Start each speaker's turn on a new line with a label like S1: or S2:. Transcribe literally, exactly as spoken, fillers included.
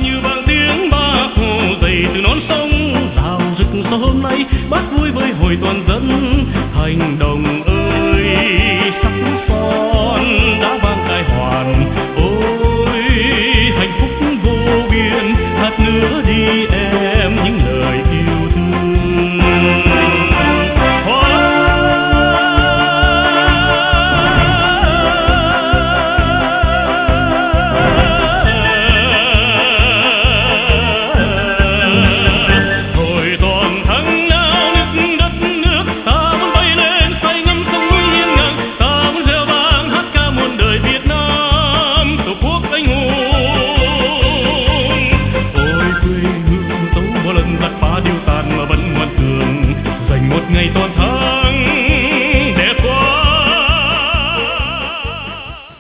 S1: như vang tiếng Bác Hồ dậy từ non sông rào rực. Sao hôm nay Bác vui với hội toàn dân hành động